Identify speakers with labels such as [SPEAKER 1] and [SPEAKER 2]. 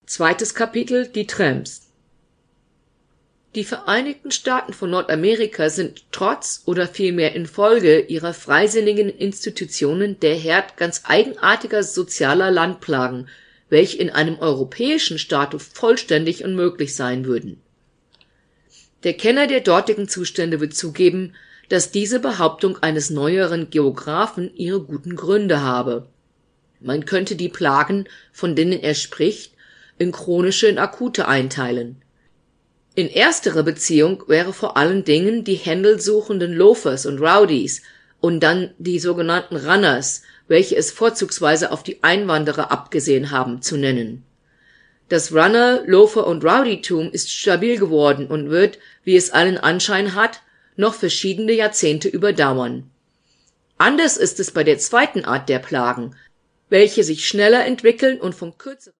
[SPEAKER 1] Zweites Kapitel: Die Tramps. Die Vereinigten Staaten von Nordamerika sind trotz oder vielmehr infolge ihrer freisinnigen Institutionen der Herd ganz eigenartiger sozialer Landplagen, welche in einem europäischen Staate vollständig unmöglich sein würden. Der Kenner der dortigen Zustände wird zugeben, dass diese Behauptung eines neueren Geographen ihre guten Gründe habe. Man könnte die Plagen, von denen er spricht, in chronische und akute einteilen. In ersterer Beziehung wäre vor allen Dingen die händelsuchenden Loafers und Rowdies und dann die sogenannten Runners, welche es vorzugsweise auf die Einwanderer abgesehen haben, zu nennen. Das Runner-, Loafer- und Rowdytum ist stabil geworden und wird, wie es allen Anschein hat, noch verschiedene Jahrzehnte überdauern. Anders ist es bei der zweiten Art der Plagen, welche sich schneller entwickeln und von kürzeren